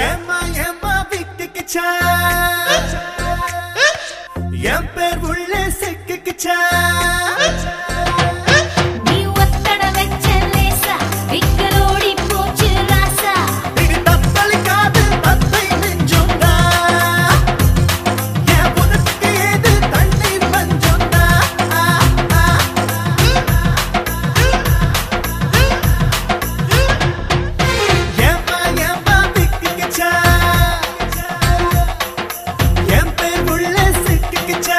ஏம்மா ஏம்மா விக்கிச்சா என் பேர் உள்ளே சிக்கிச்சா நீ ஒத்தட வெச்ச லேசா விக்கலோடி போச்சு ராசா இது தப்பளிக்காது தத்தை நெஞ்சுண்டா என் உனக்கு ஏது தண்ணீர் பஞ்சுண்டா ஏம்மா ஏம்மா விக்கிச்சா என் பேர் உள்ளே சிக்கிச்சா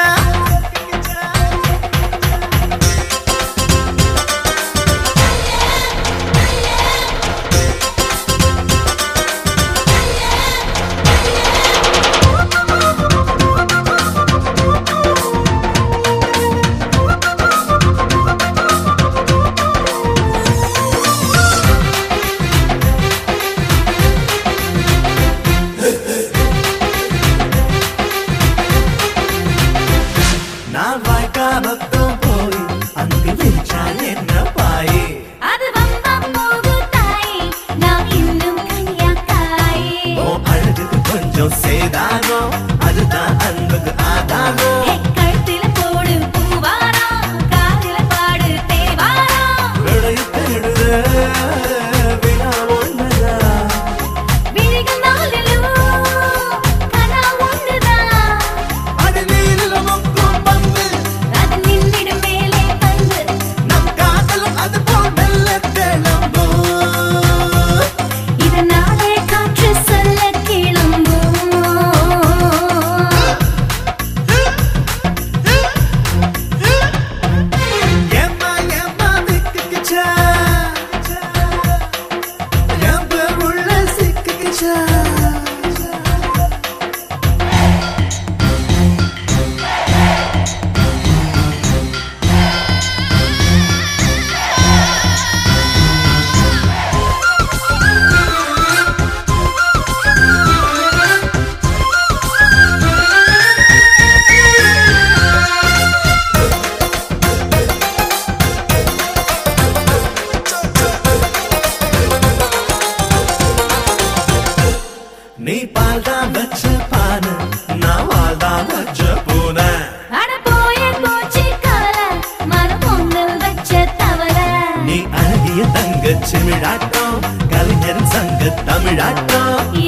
நான் வாய்க்காமத்தும் போய் அங்கு விரிச்சான் என்ன பாயே அது வந்தா போகு தாயே நான் இன்னும் கன்னியாக்காயே ஓ அழகுக்கு கொஞ்சம் சேதானோ அதுதான் அன்புக்கு ஆதானோ கழுத்தில போடு பூவாரம் காதில பாடு தேவாரம் விடை தேடுற வினா ஒண்ணுதா விழிகள் நாளிலும் கனா ஒண்ணுதான் அது நீரிலும் ஒக்கும் பந்து அது நின்னிடும் மேலே வந்து நம் காதலும் அது போல் மெல்ல கிளம்பும் இதனாலே காற்று சொல்ல கிளம்பும் ஏம்மா ஏம்மா விக்கிச்சா என் பேர் உள்ள சிக்கிச்சா நீ பால்தான் வச்ச பானை நான் வாழ்தான் வச்ச பூனை அட போயே போச்சு கவலை மனம் பொங்கல் வச்ச தவளை நீ அழகிய தங்க சிமிழாட்டம் கலைஞர் சங்க தமிழாட்டம்